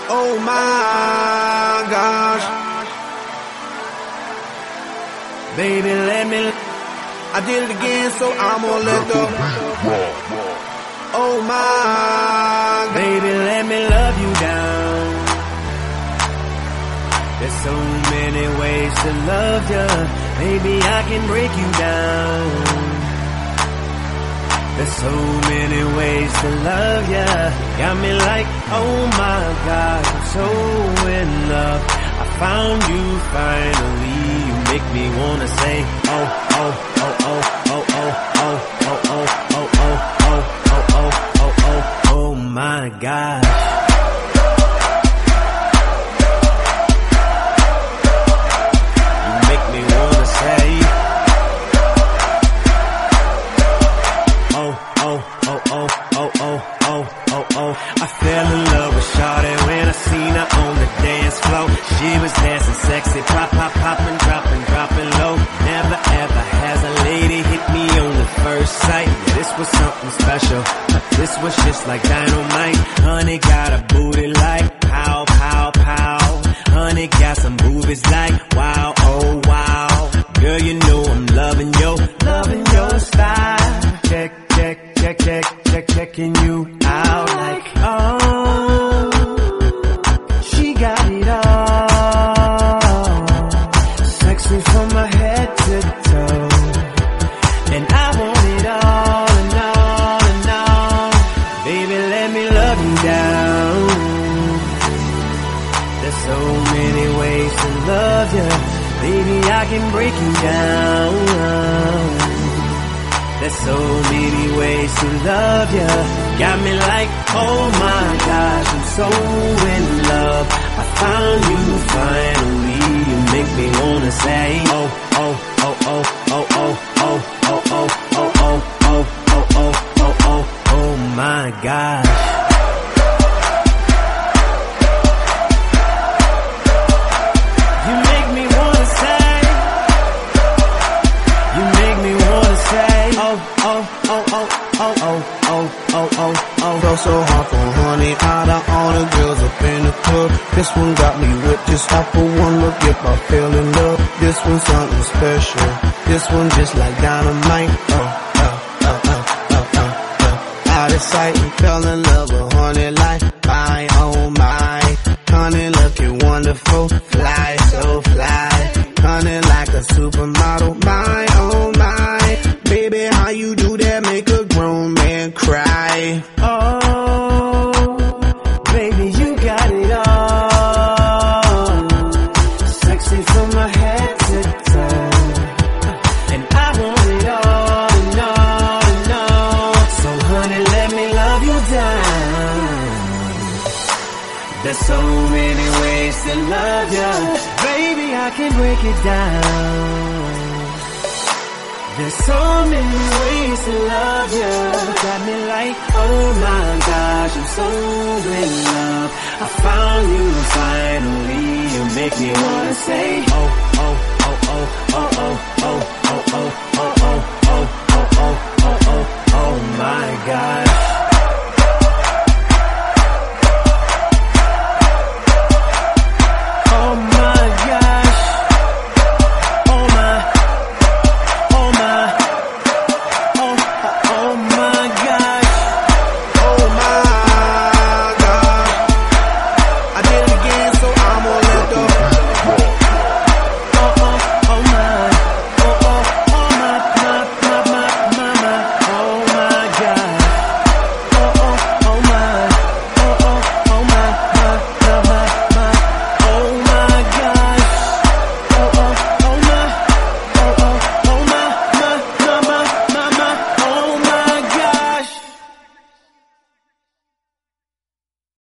Oh my gosh. Baby, let me, I did it again, so I'm gonna let go. Oh my, baby, let me love you down. There's so many ways to love you. Baby, I can break you down. There's so many ways to love ya. Got me like, oh my God, I'm so in love. I found you finally. You make me wanna say, oh, oh, oh, oh, oh, oh, oh, oh, oh, oh, oh, oh, oh, oh, oh, oh, oh my God. You make me wanna say, oh, oh, oh, oh, oh, oh, oh, oh, oh. I fell in love with Shawty when I seen her on the dance floor. She was dancing sexy, pop, pop, poppin', dropping, dropping low. Never ever has a lady hit me on the first sight. Yeah, this was something special. This was just like dynamite. Honey got a booty like pow, pow, pow. Honey got some boobies like wow, oh wow. Girl, you know I'm loving your style. Check, check, check, check, check, checking you out like, oh, she got it all. Sexy from my head to toe. And I want it all and all and all. Baby, let me love you down. There's so many ways to love you. Baby, I can break you down. There's so many ways to love ya. Got me like, oh my gosh, I'm so in love. I found you finally. You make me wanna say, oh, oh, oh, oh, oh, oh, oh, oh, oh, oh, oh, oh, oh, oh, oh, oh, oh my gosh. You make me wanna say, you make me wanna say, oh, oh, oh, oh, oh, oh, oh, oh, oh, oh. Felt so hard for honey, out of all the girls up in the club. This one got me with just off for one look. If I fell in love, this one's something special. This one just like dynamite. Oh, oh, oh, oh, oh, oh, oh. Out of sight and fell in love with honey like my, oh my. Honey looking wonderful, fly, so fly. Honey like a supermodel, my, oh my. Baby, how you do that make a grown man cry? Oh, baby, you got it all. Sexy from my head to toe. And I want it all and all and all. So honey, let me love you down. There's so many ways to love ya. Baby, I can break it down. There's so many ways to love you. Got me like, oh my gosh, I'm so in love. I found you finally. You make me wanna say, oh, oh, oh, oh, oh, oh, oh, oh, oh, oh, oh, oh, oh, oh, oh, oh, oh my gosh.